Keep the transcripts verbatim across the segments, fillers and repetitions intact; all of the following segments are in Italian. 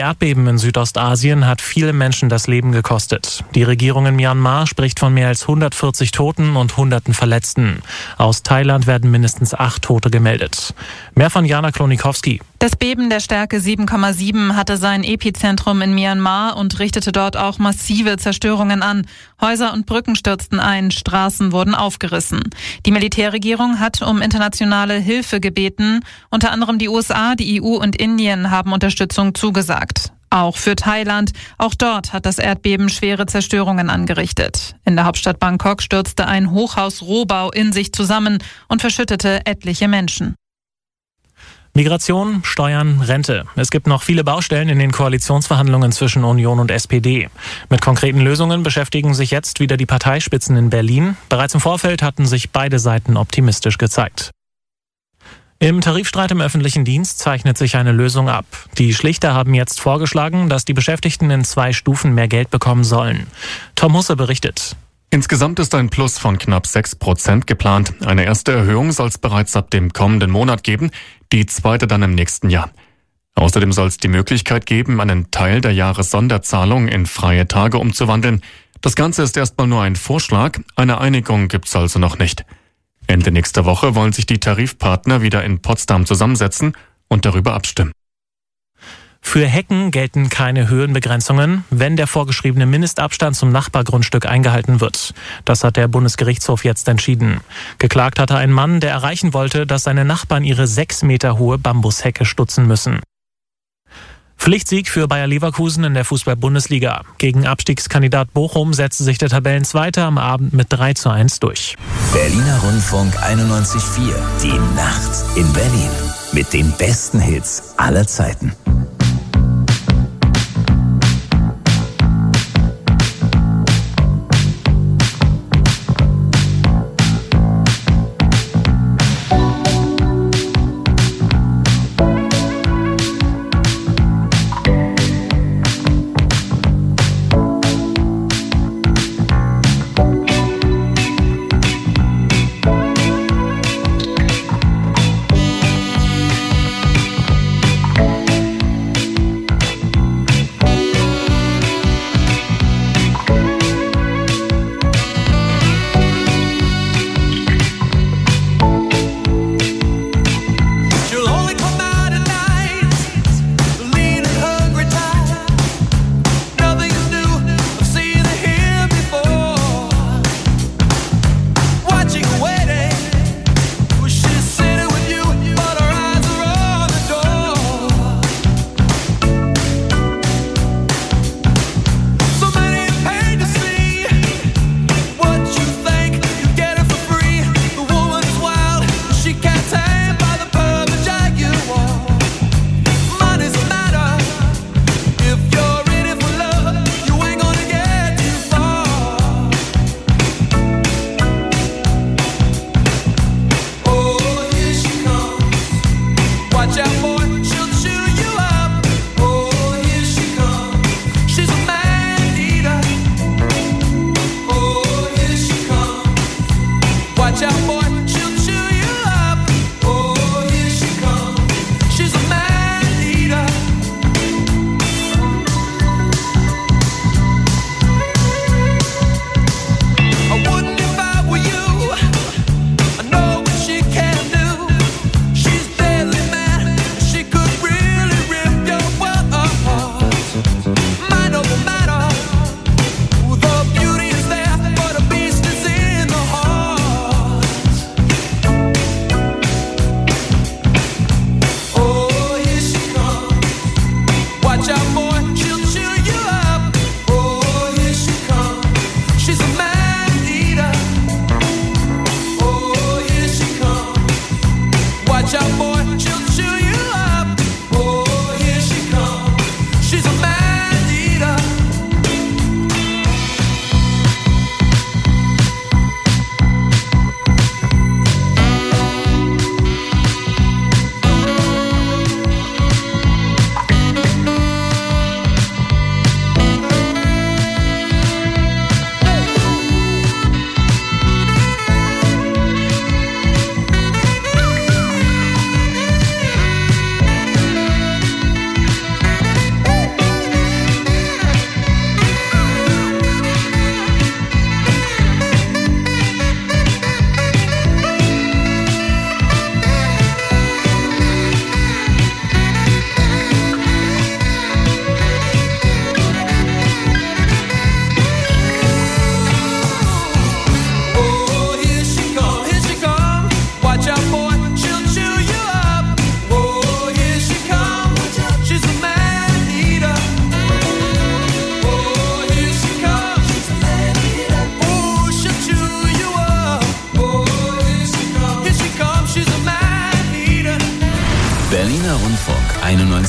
Erdbeben in Südostasien hat viele Menschen das Leben gekostet. Die Regierung in Myanmar spricht von mehr als hundertvierzig Toten und Hunderten Verletzten. Aus Thailand werden mindestens acht Tote gemeldet. Mehr von Jana Klonikowski. Das Beben der Stärke sieben Komma sieben hatte sein Epizentrum in Myanmar und richtete dort auch massive Zerstörungen an. Häuser und Brücken stürzten ein, Straßen wurden aufgerissen. Die Militärregierung hat um internationale Hilfe gebeten. Unter anderem die U S A, die E U und Indien haben Unterstützung zugesagt. Auch für Thailand. Auch dort hat das Erdbeben schwere Zerstörungen angerichtet. In der Hauptstadt Bangkok stürzte ein Hochhaus-Rohbau in sich zusammen und verschüttete etliche Menschen. Migration, Steuern, Rente. Es gibt noch viele Baustellen in den Koalitionsverhandlungen zwischen Union und S P D. Mit konkreten Lösungen beschäftigen sich jetzt wieder die Parteispitzen in Berlin. Bereits im Vorfeld hatten sich beide Seiten optimistisch gezeigt. Im Tarifstreit im öffentlichen Dienst zeichnet sich eine Lösung ab. Die Schlichter haben jetzt vorgeschlagen, dass die Beschäftigten in zwei Stufen mehr Geld bekommen sollen. Tom Husse berichtet. Insgesamt ist ein Plus von knapp sechs Prozent geplant. Eine erste Erhöhung soll es bereits ab dem kommenden Monat geben, die zweite dann im nächsten Jahr. Außerdem soll es die Möglichkeit geben, einen Teil der Jahressonderzahlung in freie Tage umzuwandeln. Das Ganze ist erstmal nur ein Vorschlag, eine Einigung gibt's also noch nicht. Ende nächster Woche wollen sich die Tarifpartner wieder in Potsdam zusammensetzen und darüber abstimmen. Für Hecken gelten keine Höhenbegrenzungen, wenn der vorgeschriebene Mindestabstand zum Nachbargrundstück eingehalten wird. Das hat der Bundesgerichtshof jetzt entschieden. Geklagt hatte ein Mann, der erreichen wollte, dass seine Nachbarn ihre sechs Meter hohe Bambushecke stutzen müssen. Pflichtsieg für Bayer Leverkusen in der Fußball-Bundesliga. Gegen Abstiegskandidat Bochum setzte sich der Tabellenzweite am Abend mit drei zu eins durch. Berliner Rundfunk einundneunzig Komma vier. Die Nacht in Berlin. Mit den besten Hits aller Zeiten.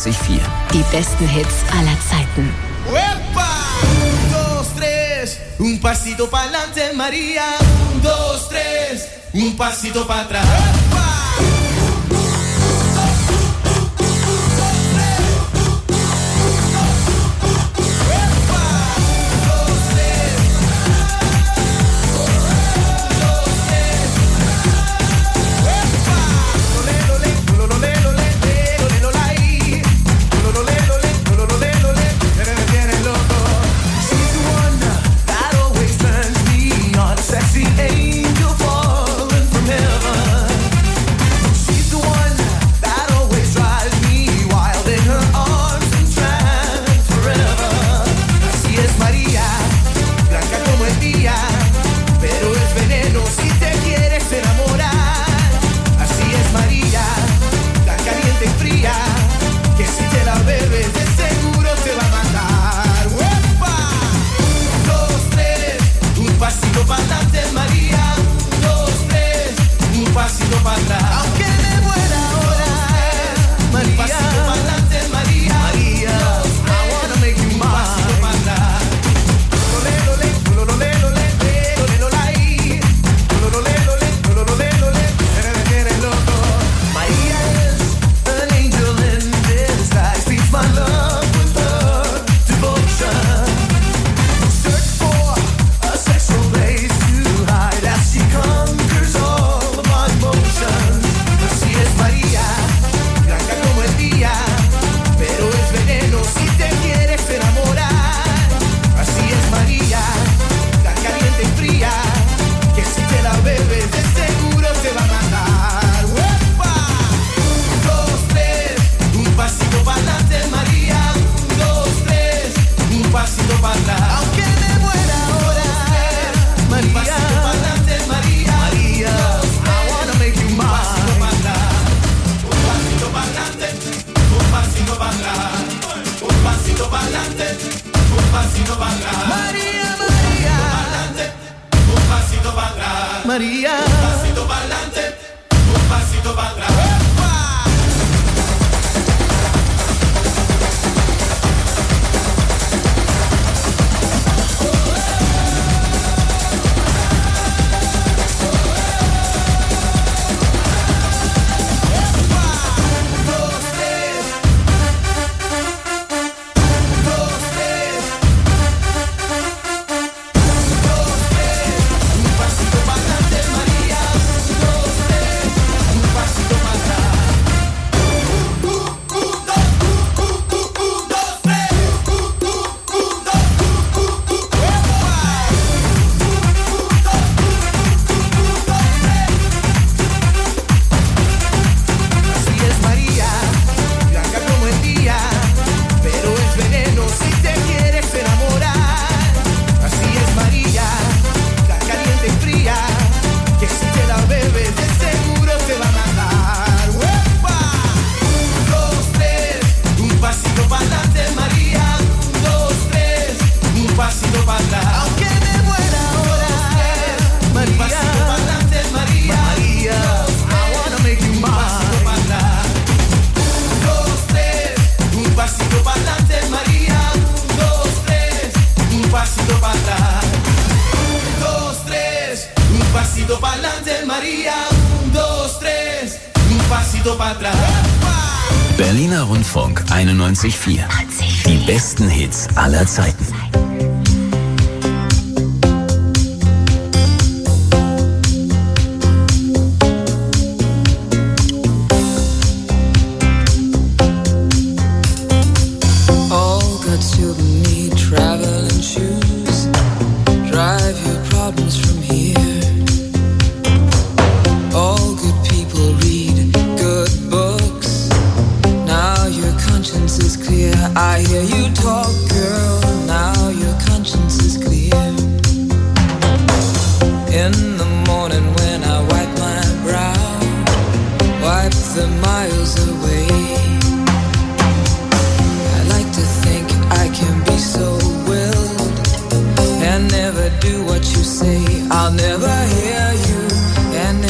einundneunzig Komma vier. Die besten Hits aller Zeiten. Uepa! Un, dos, tres, un pasito pa'lante, María. Un, dos, tres, un pasito para atrás. Uepa! Berliner Rundfunk einundneunzig Komma vier. Die besten Hits aller Zeiten.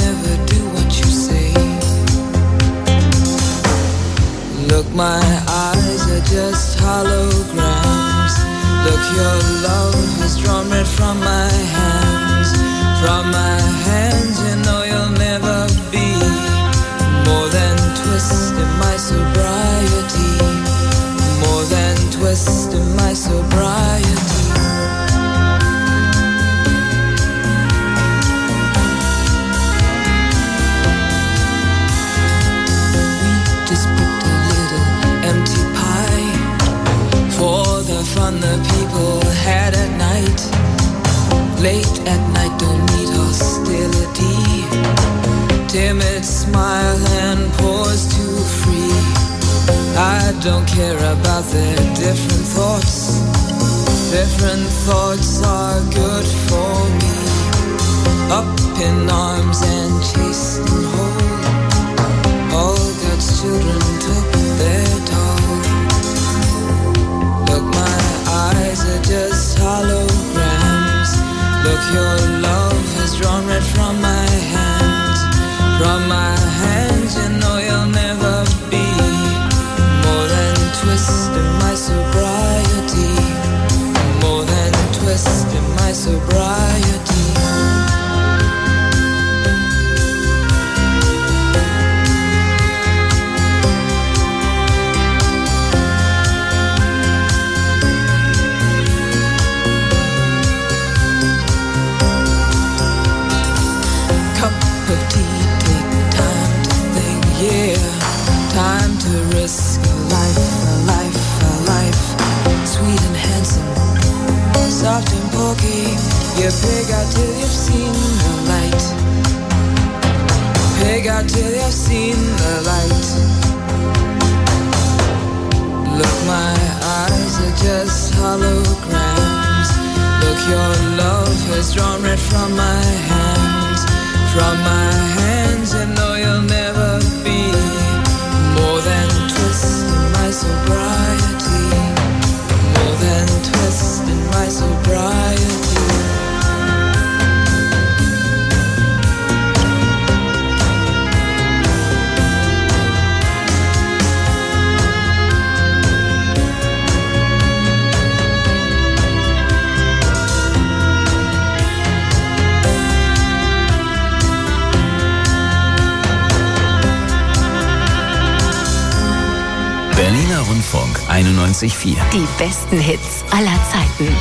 My eyes your love has drawn red from my hands. From my hands, you know you'll never be more than twist in my sobriety. More than twist in my sobriety. We just picked a little empty pie for the fun the people had at night. Late at night, don't need hostility. Timid smile and pause too free. I don't care about their different thoughts. Different thoughts are good for me. Up in arms and chased and whole. All God's children took their toll. Look, my eyes are just holograms. Look, your love has drawn red from my hands. From my hands, you know you'll never be more than twist in my sobriety. More than twist in my sobriety. Time to risk a life, a life, a life. Sweet and handsome, soft and pokey. You pig out till you've seen the light. Pig out till you've seen the light. Look, my eyes are just holograms. Look, your love has drawn red from my hands. From my hands, you know you'll never be more than twist in my sobriety. More than twist in my sobriety. Berliner Rundfunk einundneunzig Komma vier. Die besten Hits aller Zeiten.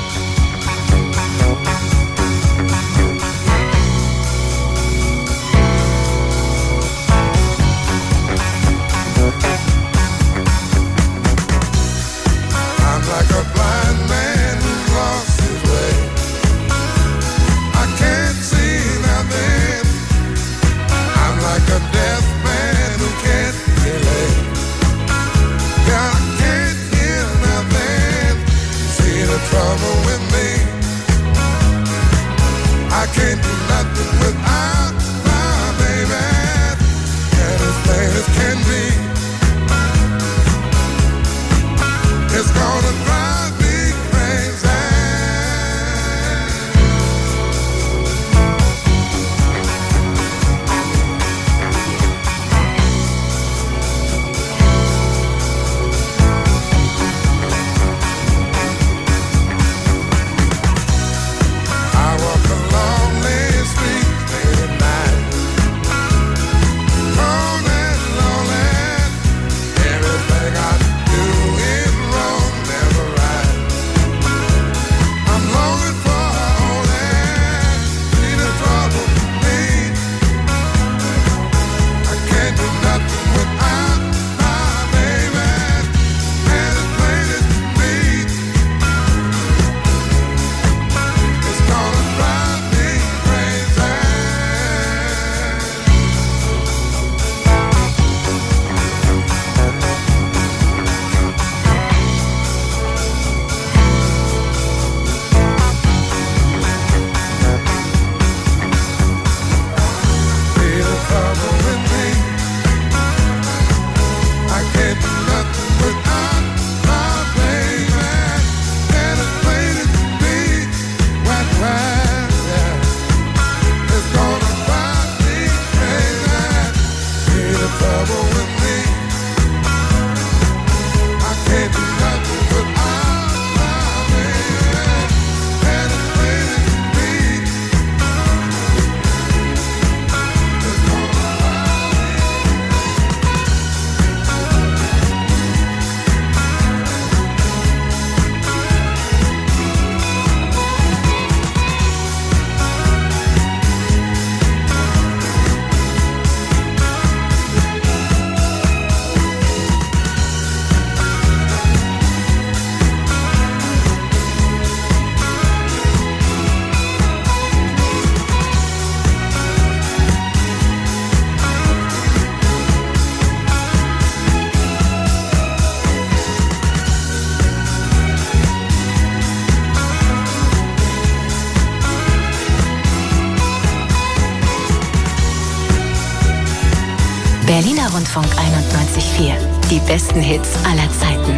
Rundfunk einundneunzig Komma vier. Die besten Hits aller Zeiten.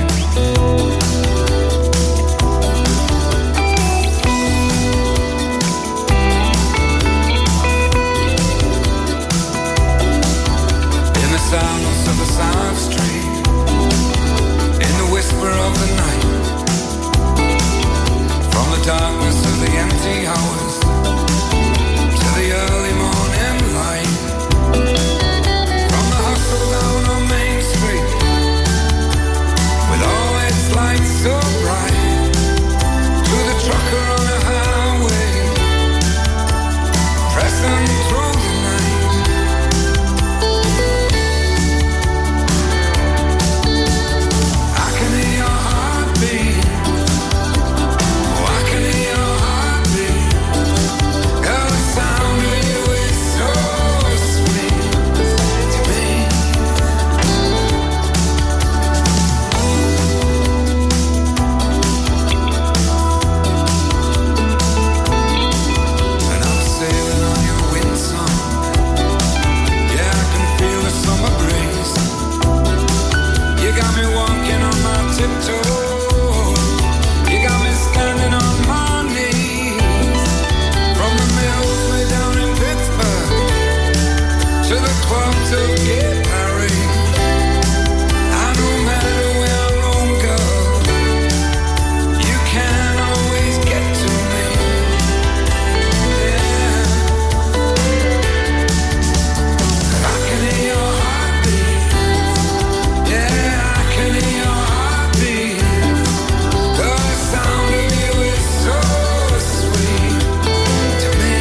In the silence of the silent street, in the whisper of the night, from the darkness of the empty hours to the early morning light, from the hustle down on Main Street, with all its lights so bright, to the trucker on a highway, pressing through the night. I can hear your heartbeat. Oh, I can hear your heartbeat. Girl, the sound of you is so sweet to me. And I'm sailing on your wind song. Yeah, I can feel the summer breeze. You got me walking on my tiptoes. You got me standing on my knees. From the mills way down in Pittsburgh to the clubs of Gay Paris. And no matter where I roam, girl, you can always get to me. Yeah. 'Cause I can hear your heartbeat. Yeah, I can hear your heartbeat. The sound of you is so sweet to me.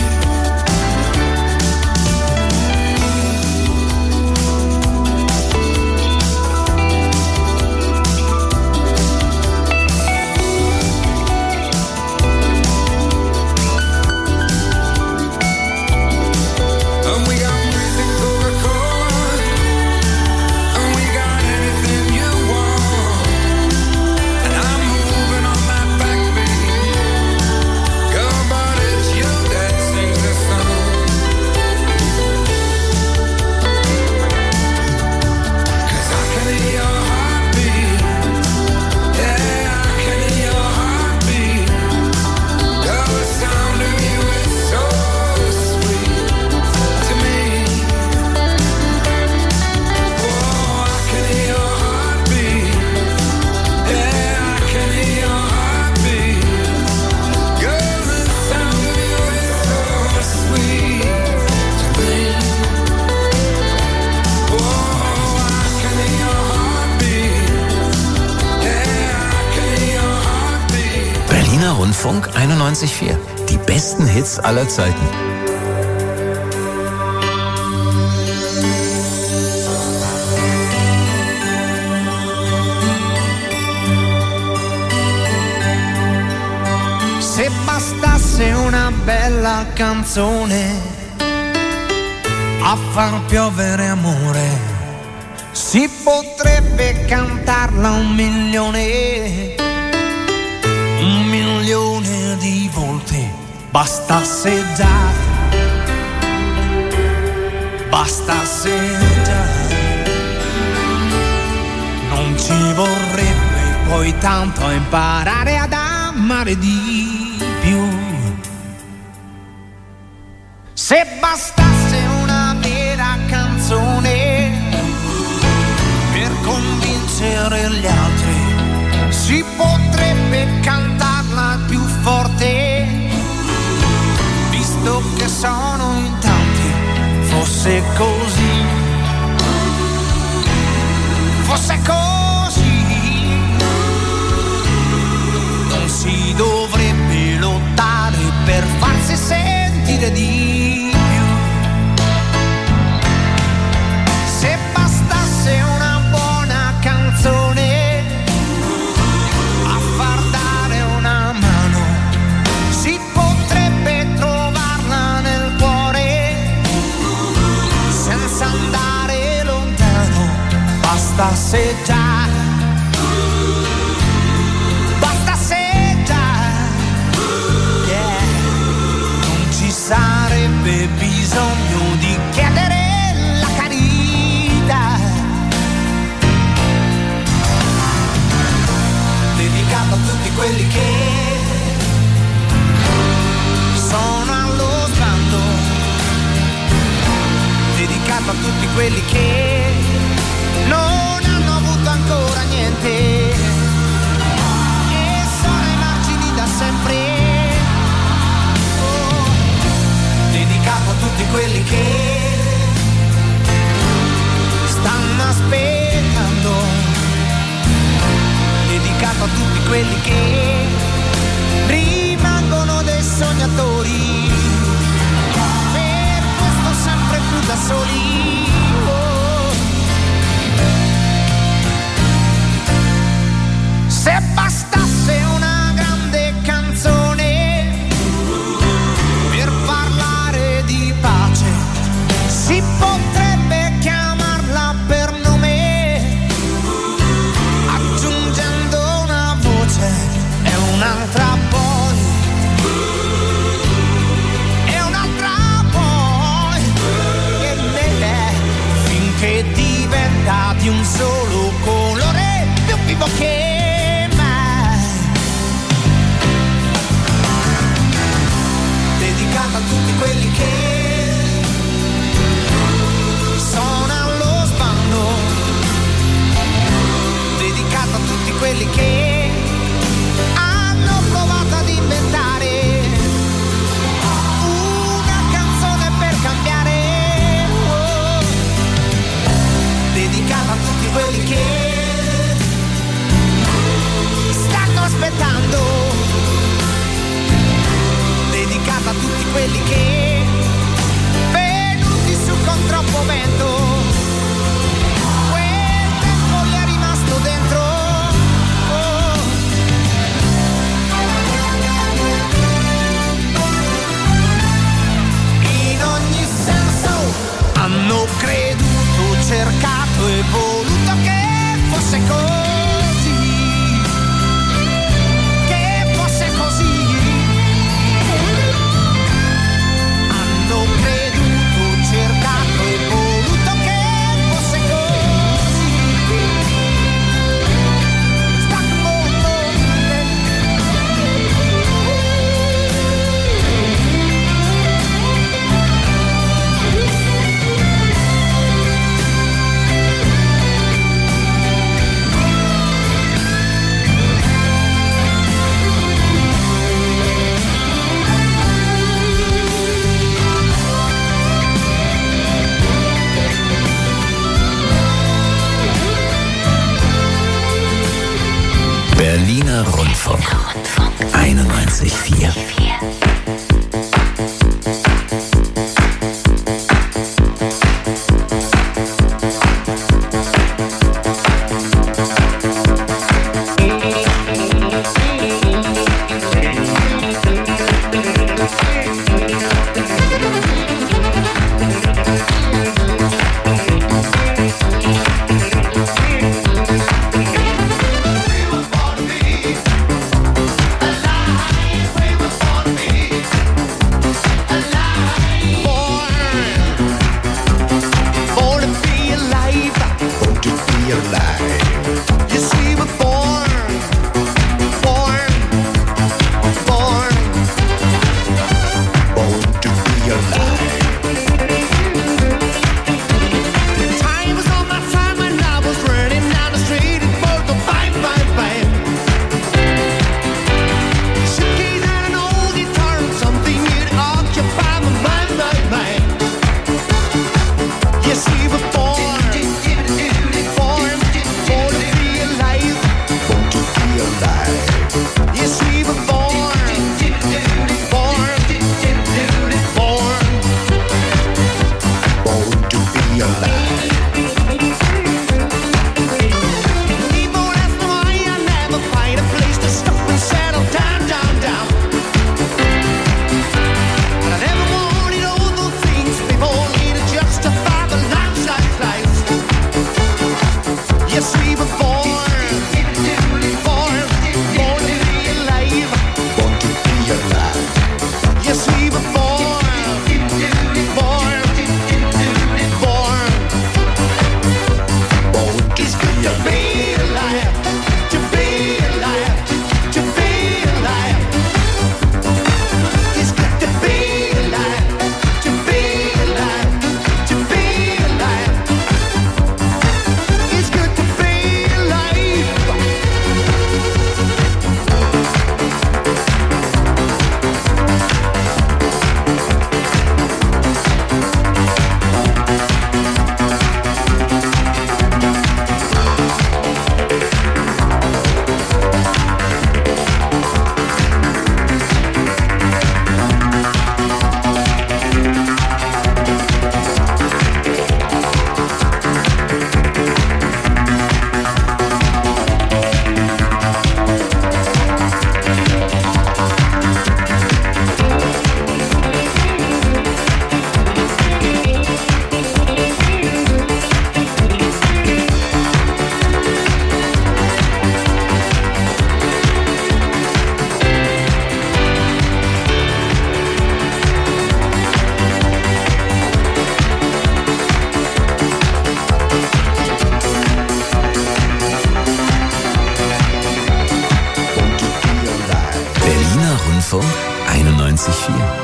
And we got freezing Coca-Cola, and we got anything you want. And I'm moving on that backbeat, girl, but it's you that sings the song. 'Cause I can hear your heartbeat. Yeah, I can hear your heartbeat. Girl, the sound of you is so sweet to me. Oh, I can hear your heartbeat. Yeah, I can hear your heartbeat. Girl, the sound of you is so sweet to me. Oh, I can hear your heartbeat. Yeah, I can hear your heartbeat. Berliner Rundfunk einundneunzig Komma vier. Die besten Hits aller Zeiten. Se bastasse una bella canzone a far piovere amore, si potrebbe cantarla un milione, un milione di volte. Bastasse già, bastasse già. Non ci vorrebbe poi tanto a imparare ad amare di più. Se bastasse una vera canzone per convincere gli altri, si potrebbe cantarla più forte, visto che sono in tanti. Fosse così, fosse così, non si dovrebbe lottare per farsi sentire di più. Se bastasse una buona canzone a far dare una mano, si potrebbe trovarla nel cuore senza andare lontano. Bastasse già, bastasse già, yeah, non ci sarebbe dedicato a tutti quelli che sono allo sbando, dedicato a tutti quelli che non hanno avuto ancora niente e sono ai margini da sempre. Oh, dedicato a tutti quelli che stanno aspettando, dedicato a tutti quelli che rimangono dei sognatori, per questo sempre più da soli. Oh. Se bastasse una grande canzone per parlare di pace, si potrebbe chiamarla per nome, aggiungendo una voce e un'altra poi, e un'altra poi, e me, finché diventa di un solo colore, più vivo che mai. Dedicato a tutti quelli che sono allo sbando, dedicato a tutti quelli che hanno provato ad inventare una canzone per cambiare. Oh. Dedicato a tutti quelli che stanno aspettando, dedicato a tutti quelli che venuti su con troppo vento, quel tempo gli è rimasto dentro. Oh. In ogni senso hanno creduto, cercato e voluto che fosse così, che fosse così. Hanno creduto, cercato e voluto che fosse così. Berliner Rundfunk einundneunzig Komma vier. Alive, we were born to be Rundfunk einundneunzig Komma vier.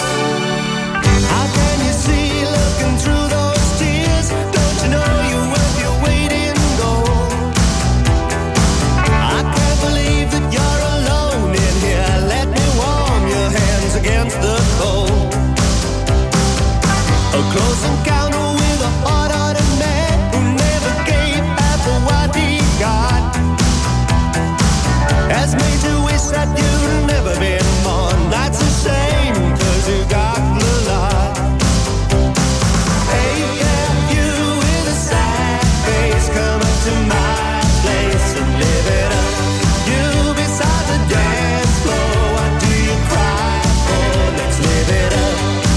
Close encounter with a hard-hearted man who never gave half of what he got. Has made you wish that you'd never been born. That's a shame, 'cause you got the lot. Hey, yeah, you with a sad face, come up to my place and live it up. You beside the dance floor, what do you cry for? Let's live it up.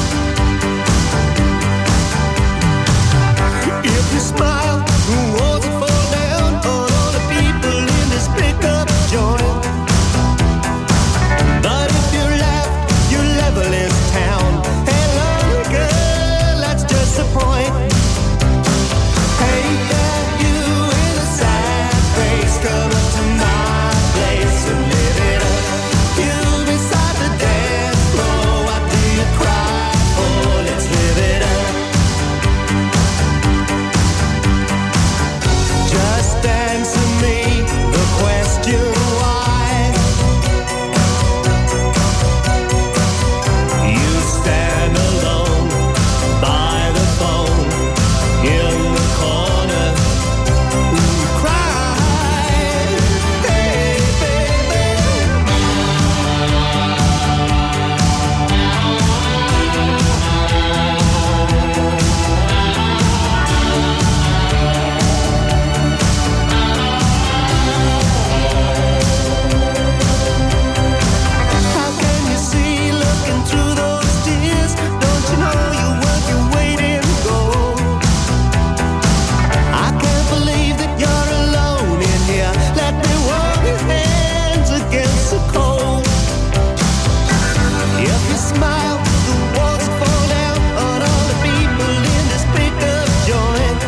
If you smile, who wants to fall down on all the people in this pickup joint? But if you laugh, you level this town. Hey, lonely girl, that's just the point. Hey, yeah, you with a sad face, come up to my place and live it up. You beside the dance floor, what do you cry for? Let's live it up. Just answer me the question why. You stand alone by the phone in the corner and cry. Hey, baby. How can you see looking through those tears? Don't you know you worth your weight in gold? I can't believe that you're alone in here. Let me warm your hands against the cold. If you smile, the walls fall down on all the people in this pickup joint.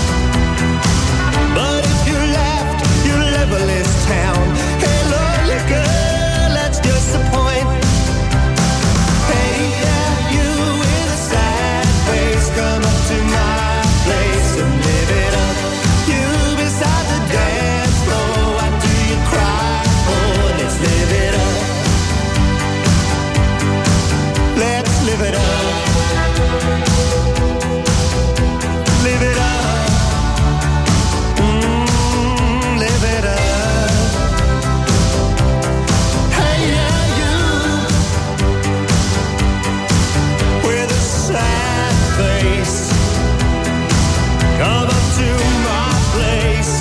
But if you laughed, you level this town. Hey, lonely girl, that's just the point. Hey, yeah, you with a sad face, come up to my place and live it up. You beside the dance floor, what do you cry for? Let's live it up. Let's live it up. Live it up. Mm, live it up. Hey, yeah, you with a sad face, come up to my place.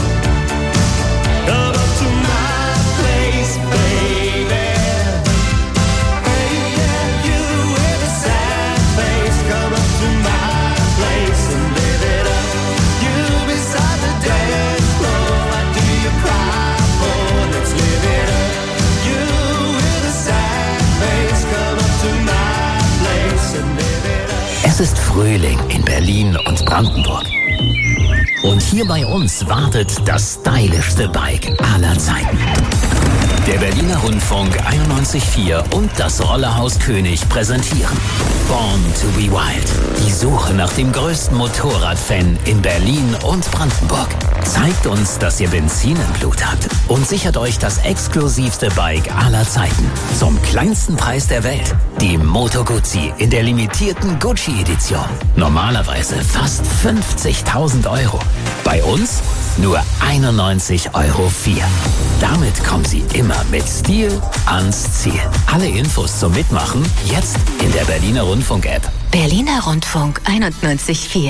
Come up to my place, baby. Hey, yeah, you with a sad face, come up to my place and live it up. You beside the dance floor, what do you cry for? Let's live it up. You with a sad face, come up to my place and live it up. Es ist Frühling in Berlin und Brandenburg. Und hier bei uns wartet das stylischste Bike aller Zeiten. Der Berliner Rundfunk einundneunzig Komma vier und das Rollerhaus König präsentieren Born to be Wild. Die Suche nach dem größten Motorradfan in Berlin und Brandenburg. Zeigt uns, dass ihr Benzin im Blut habt und sichert euch das exklusivste Bike aller Zeiten. Zum kleinsten Preis der Welt. Die Moto Guzzi in der limitierten Gucci-Edition. Normalerweise fast fünfzigtausend Euro. Bei uns nur einundneunzig Euro vier. Damit kommen Sie immer mit Stil ans Ziel. Alle Infos zum Mitmachen jetzt in der Berliner Rundfunk-App. Berliner Rundfunk einundneunzig Komma vier.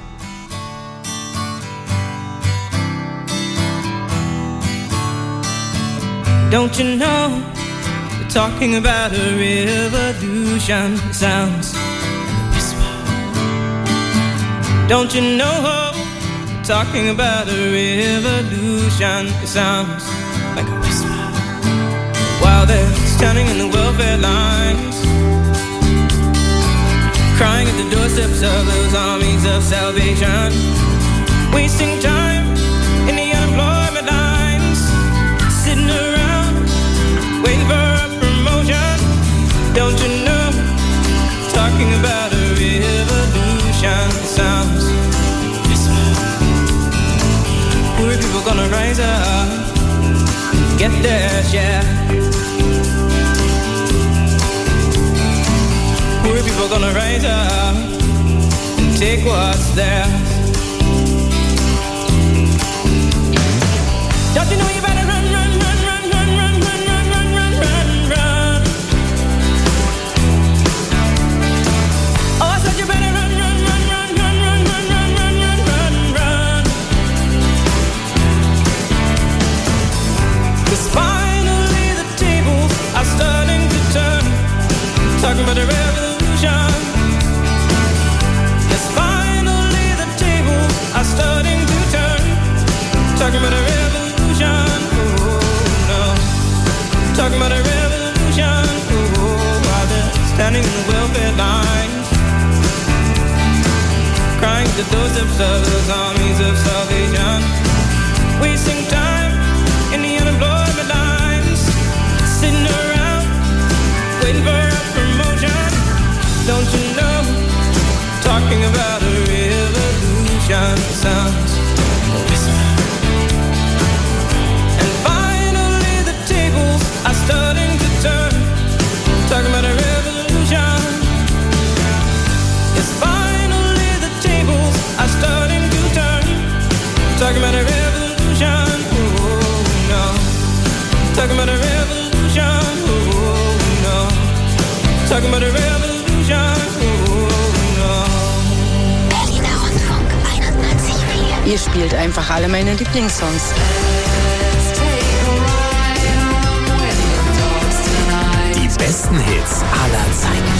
Don't you know, we're talking about a revolution. It sounds like a whisper. Don't you know, we're talking about a revolution. It sounds like a whisper. While they're standing in the welfare lines, crying at the doorsteps of those armies of salvation, wasting time in the unemployment lines, sitting around waiting for a promotion. share. Poor people gonna rise up and take what's theirs. Don't you know you better run, run, run, run, run, run, run, run, run, run, run, run. Oh, I said you better run, run, run, run, run, run, run, run, run, run, run, run. 'Cause finally the tables are starting to turn. Talking about a revolution. Yes, finally the tables are starting to turn. Talking about a revolution. Oh no. Talking about a revolution. Oh, while they're standing in the welfare lines, crying the doorsteps of those armies of salvation, wasting time in the unemployment lines, sitting around waiting for a promotion. Don't you know? Talking about a revolution sounds a whisper. And finally the tables are starting to turn. Talking about a revolution. Yes, finally the tables are starting to turn. Talking about a revolution. Oh no. Talking about a revolution. Oh no. Talking about a revolution. Oh no. Berliner Rundfunk einundneunzig Komma vier. Ihr spielt einfach alle meine Lieblingssongs. Die besten Hits aller Zeiten.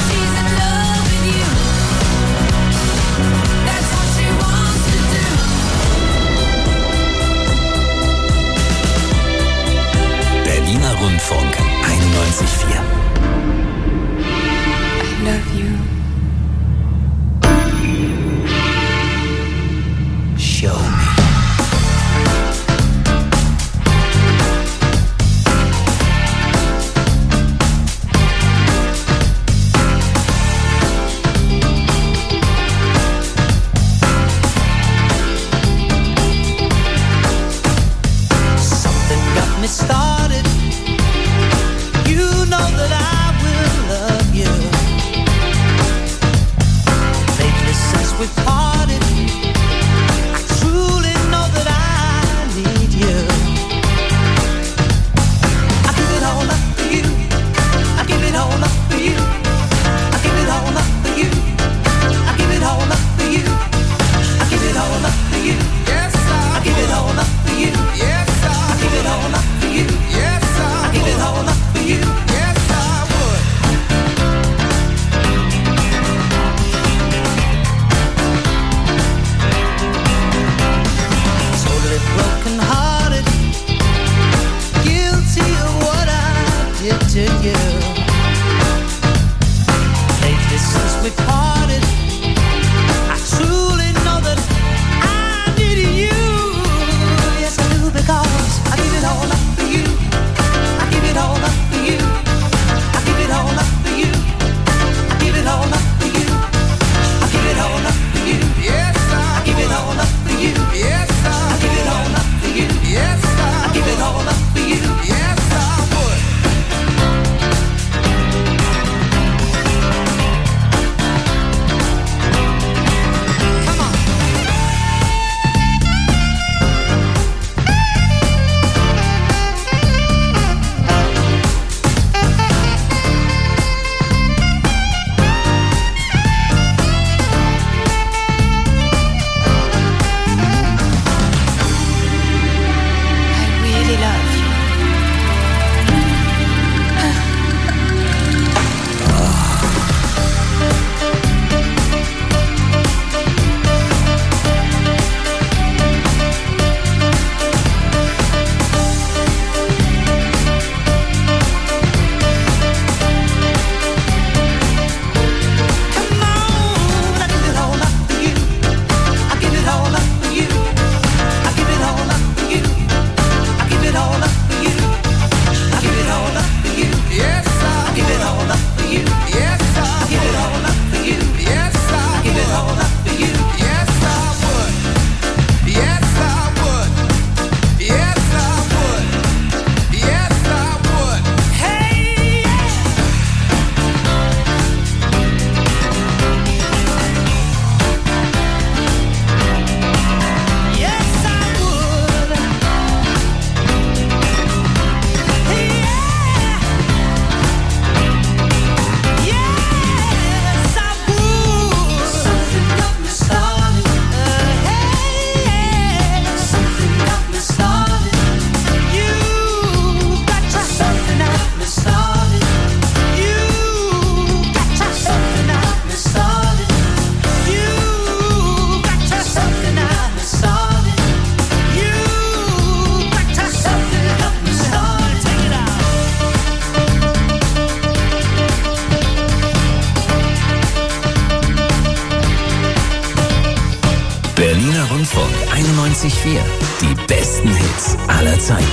Berliner Rundfunk einundneunzig Komma vier. I love you. Show me. Something got me started. You know that I will love you. Lately since we parted, I truly know that I need you. I give it all up for you. I give it all up for you. I give it all up for you. I give it all up for you. I give it all up for you. Yes, I give it all up for you. Yes, I give it all up for you. Yes, I give it all up for you. Yes, I would. Totally broken hearted, guilty of what I did to you. Lately since we parted, I truly know that I need you. Yes, I do, because I give it all up for you. I give it all up for you. I give it all up for you. I give it all up for you. I give it all up for you. Yes, I give it all up for you. Yes, I give it all up for you. Yes, I give it all up for you. Yes, I would. einundneunzig Komma vier. Die besten Hits aller Zeiten.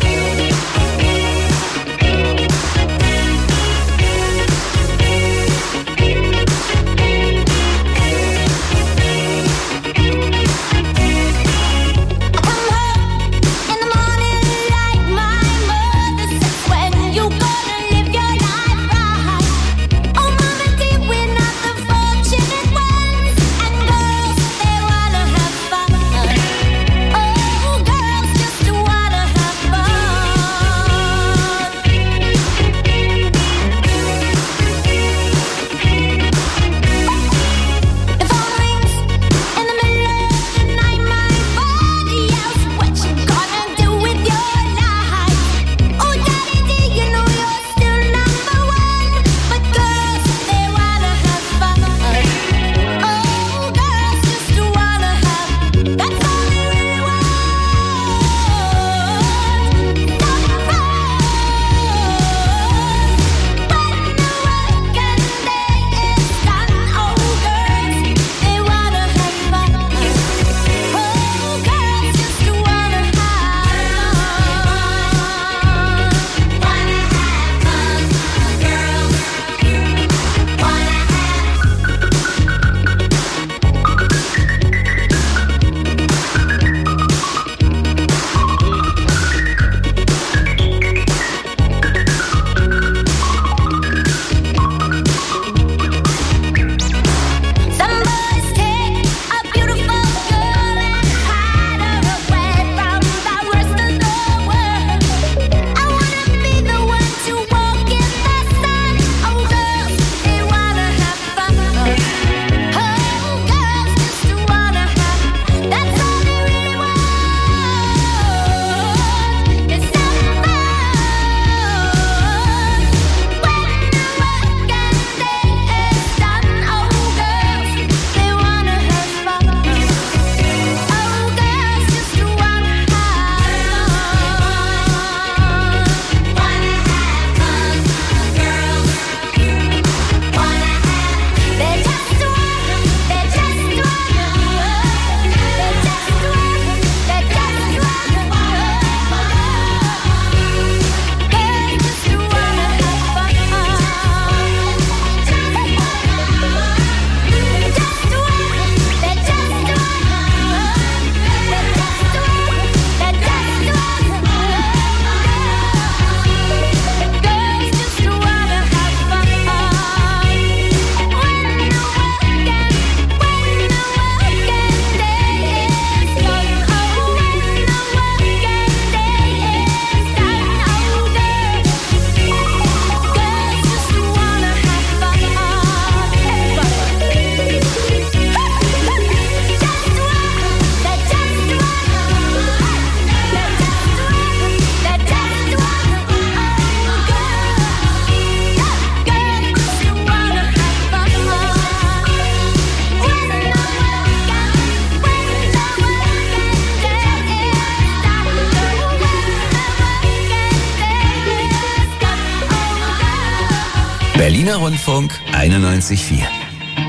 Berliner Rundfunk einundneunzig Komma vier.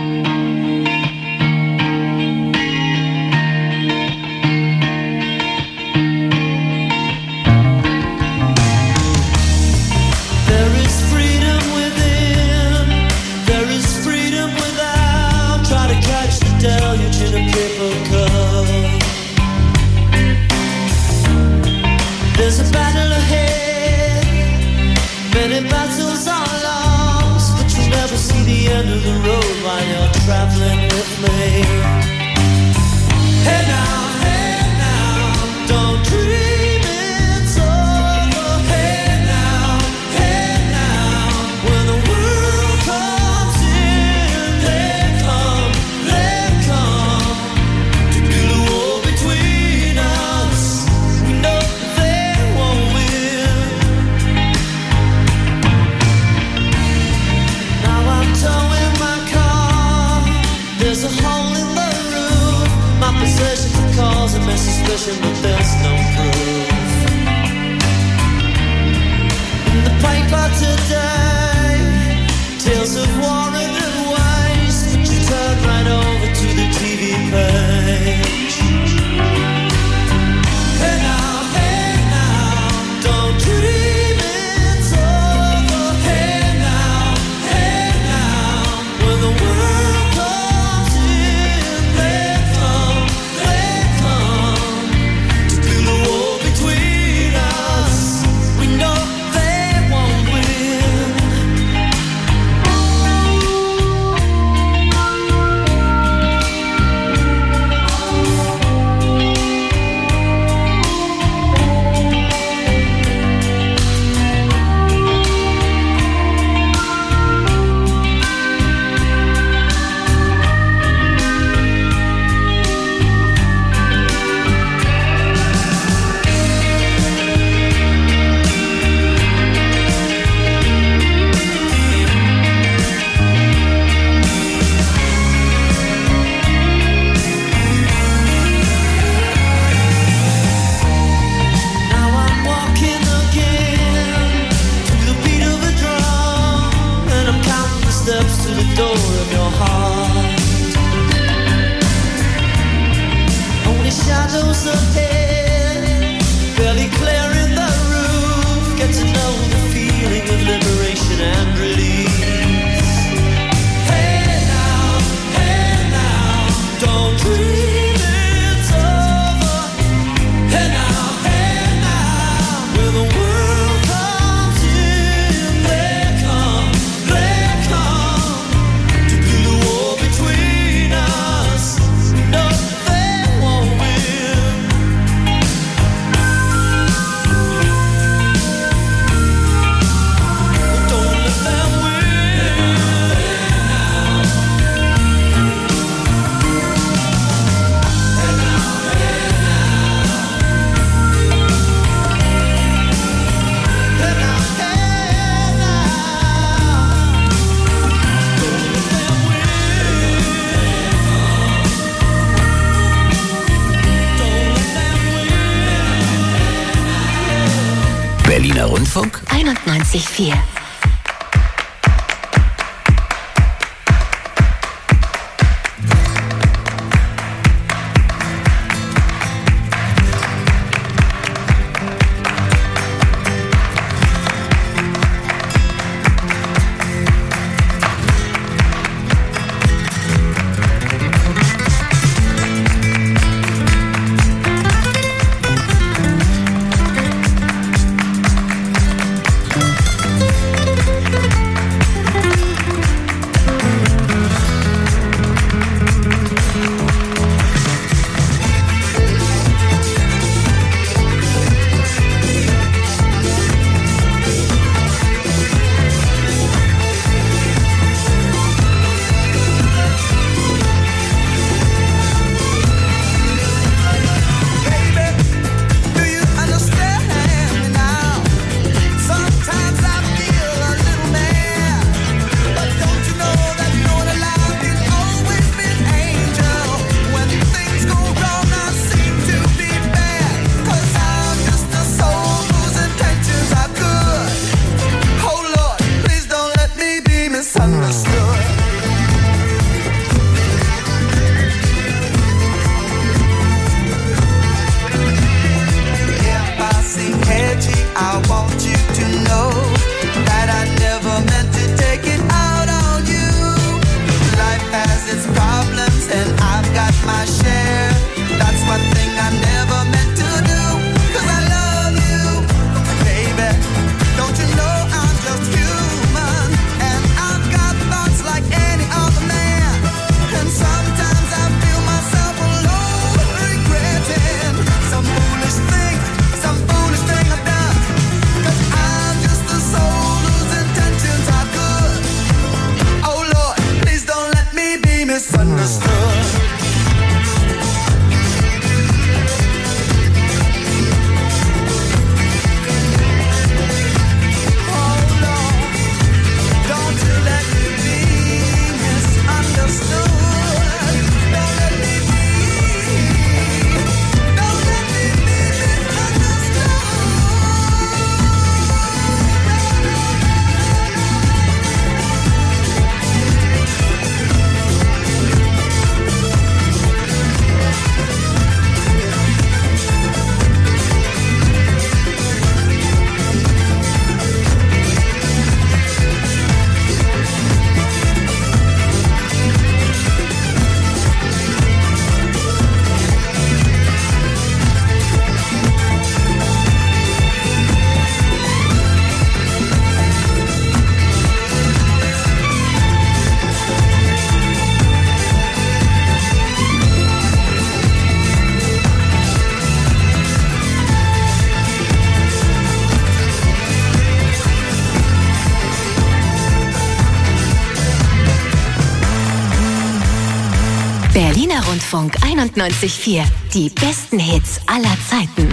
There's a battle ahead, many battles are lost, but you'll never see the end of the road while you're traveling with me. Hey now, hey now, don't dream it's over. Hey now, hey now, when the world comes in, they come, they come to build a wall between us. We know towing my car, there's a hole in the Rundfunk einundneunzig Komma vier. Berliner Rundfunk einundneunzig Komma vier. Die besten Hits aller Zeiten.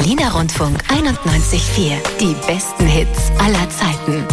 Berliner Rundfunk einundneunzig Komma vier. Die besten Hits aller Zeiten.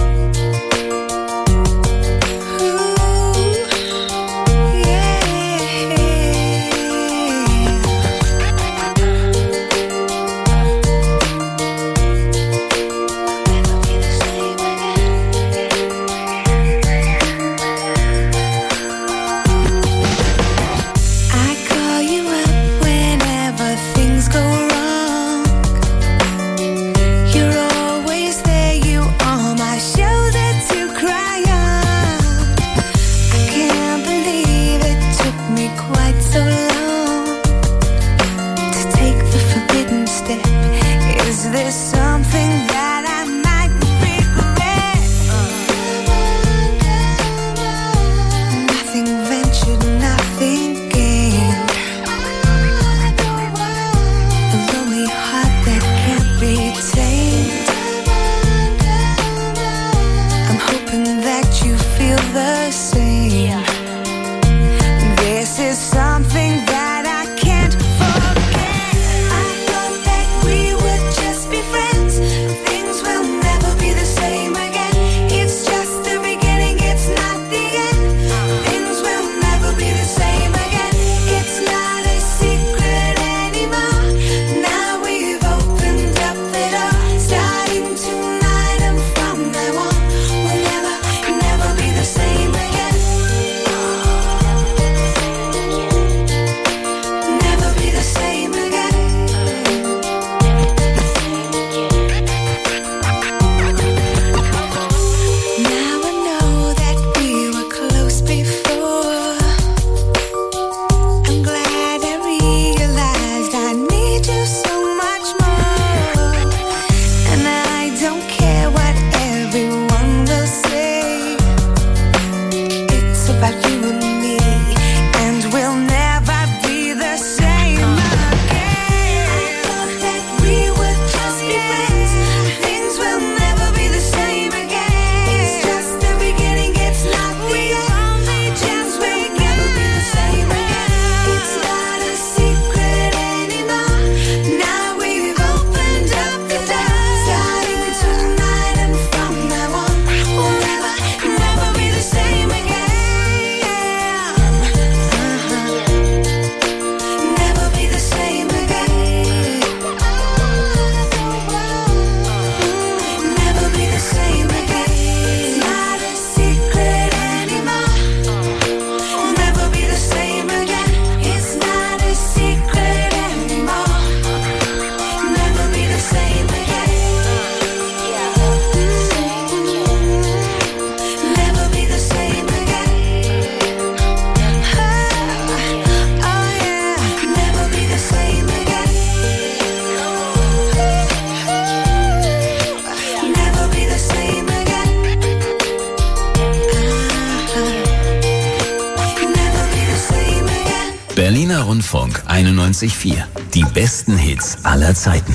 Berliner Rundfunk einundneunzig Komma vier. Die besten Hits aller Zeiten.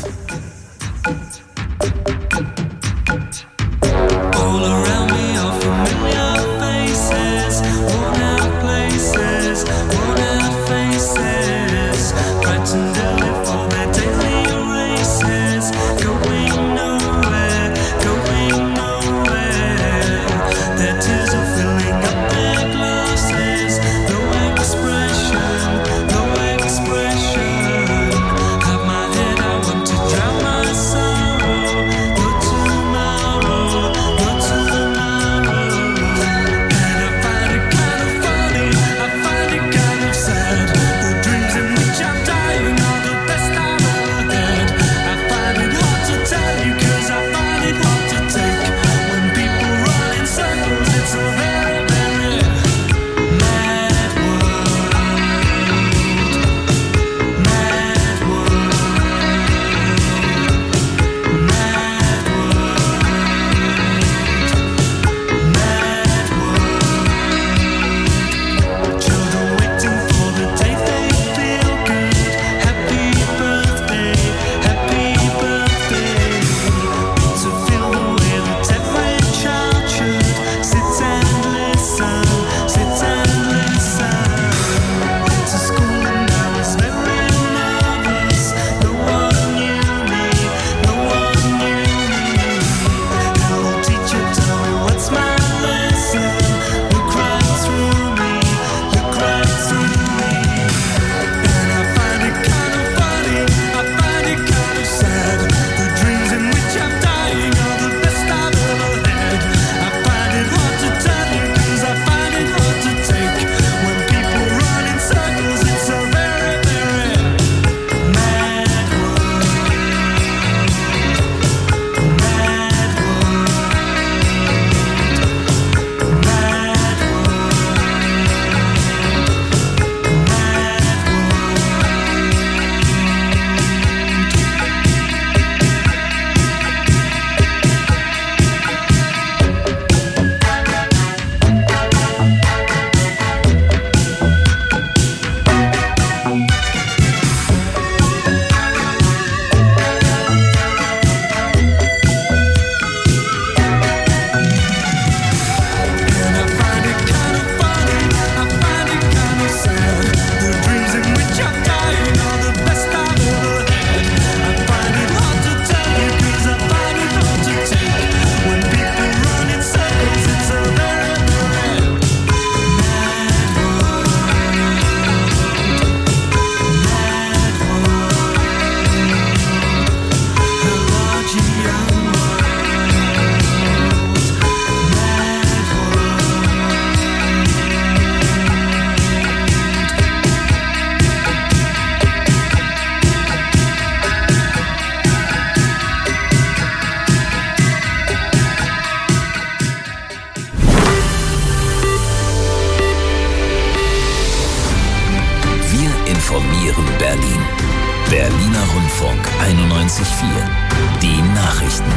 To einundneunzig Komma vier. Die Nachrichten.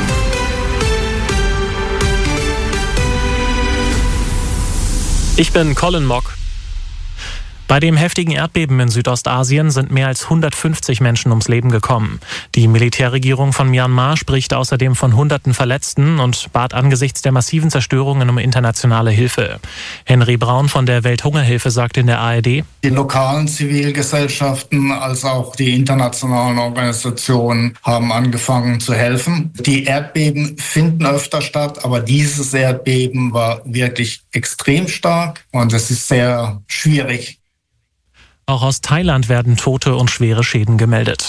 Ich bin Colin Mock. Bei dem heftigen Erdbeben in Südostasien sind mehr als hundertfünfzig Menschen ums Leben gekommen. Die Militärregierung von Myanmar spricht außerdem von hunderten Verletzten und bat angesichts der massiven Zerstörungen um internationale Hilfe. Henry Braun von der Welthungerhilfe sagt in der A R D: Die lokalen Zivilgesellschaften als auch die internationalen Organisationen haben angefangen zu helfen. Die Erdbeben finden öfter statt, aber dieses Erdbeben war wirklich extrem stark und es ist sehr schwierig. Auch aus Thailand werden Tote und schwere Schäden gemeldet.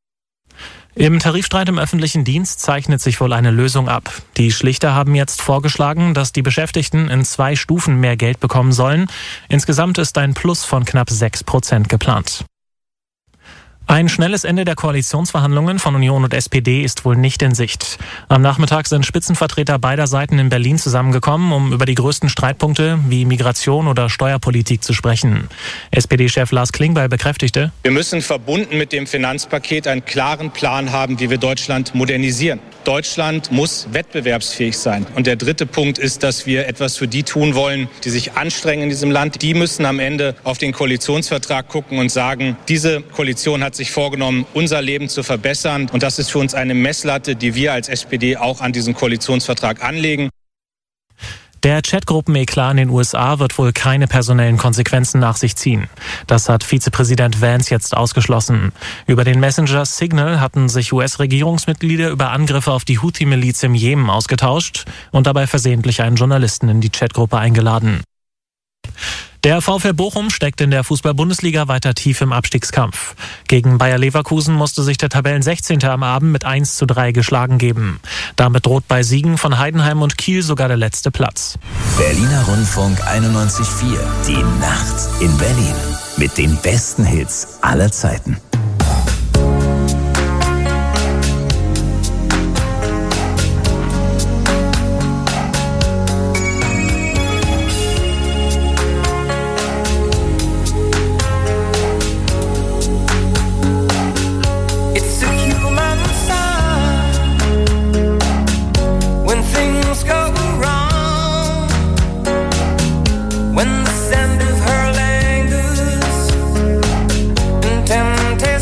Im Tarifstreit im öffentlichen Dienst zeichnet sich wohl eine Lösung ab. Die Schlichter haben jetzt vorgeschlagen, dass die Beschäftigten in zwei Stufen mehr Geld bekommen sollen. Insgesamt ist ein Plus von knapp sechs Prozent geplant. Ein schnelles Ende der Koalitionsverhandlungen von Union und S P D ist wohl nicht in Sicht. Am Nachmittag sind Spitzenvertreter beider Seiten in Berlin zusammengekommen, um über die größten Streitpunkte wie Migration oder Steuerpolitik zu sprechen. S P D-Chef Lars Klingbeil bekräftigte: Wir müssen verbunden mit dem Finanzpaket einen klaren Plan haben, wie wir Deutschland modernisieren. Deutschland muss wettbewerbsfähig sein. Und der dritte Punkt ist, dass wir etwas für die tun wollen, die sich anstrengen in diesem Land. Die müssen am Ende auf den Koalitionsvertrag gucken und sagen, diese Koalition hat sich vorgenommen, unser Leben zu verbessern. Und das ist für uns eine Messlatte, die wir als S P D auch an diesen Koalitionsvertrag anlegen. Der Chatgruppen-Eklat in den U S A wird wohl keine personellen Konsequenzen nach sich ziehen. Das hat Vizepräsident Vance jetzt ausgeschlossen. Über den Messenger Signal hatten sich U S-Regierungsmitglieder über Angriffe auf die Houthi-Miliz im Jemen ausgetauscht und dabei versehentlich einen Journalisten in die Chatgruppe eingeladen. Der VfL Bochum steckt in der Fußball-Bundesliga weiter tief im Abstiegskampf. Gegen Bayer Leverkusen musste sich der Tabellensechzehnte am Abend mit eins zu drei geschlagen geben. Damit droht bei Siegen von Heidenheim und Kiel sogar der letzte Platz. Berliner Rundfunk einundneunzig Komma vier. Die Nacht in Berlin. Mit den besten Hits aller Zeiten. When the scent of her lingers and temptation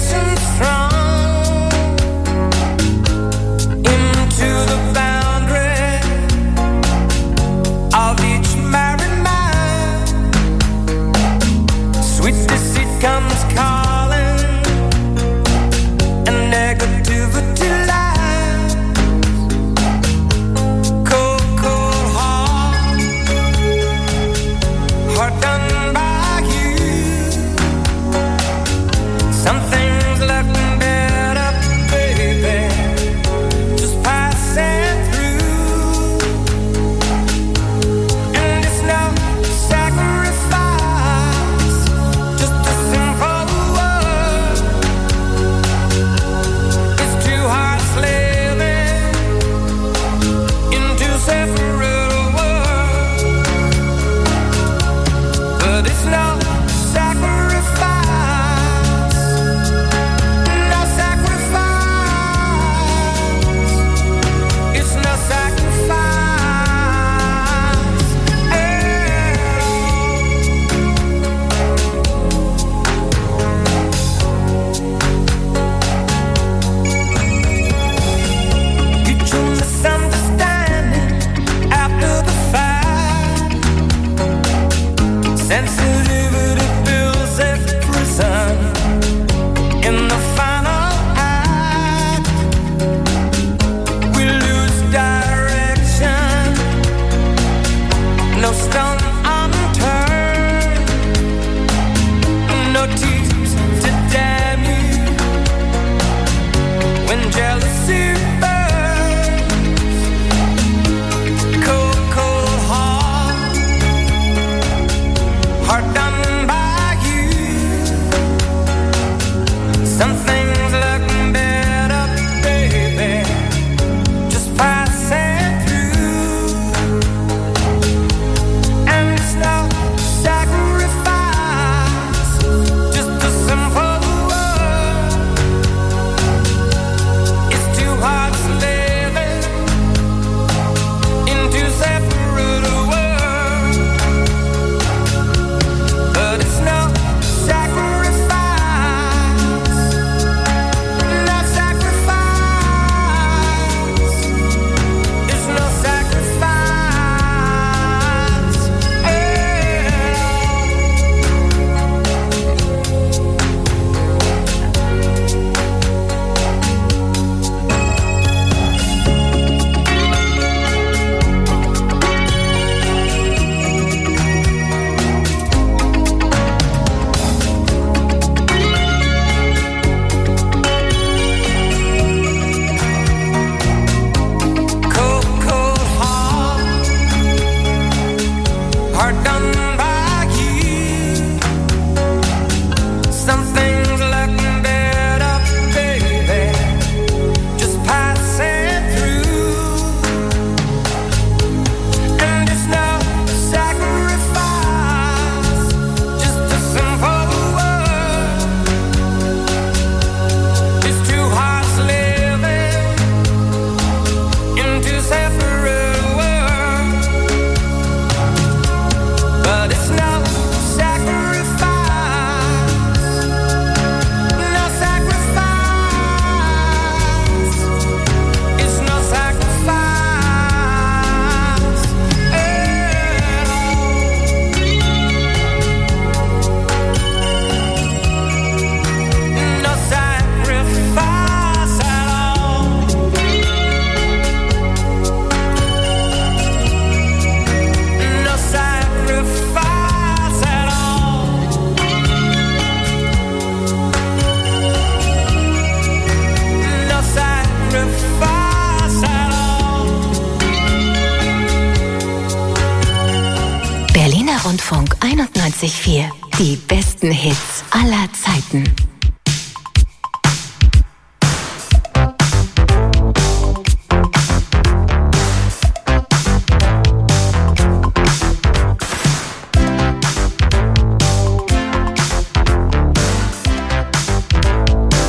Rundfunk einundneunzig Komma vier. Die besten Hits aller Zeiten.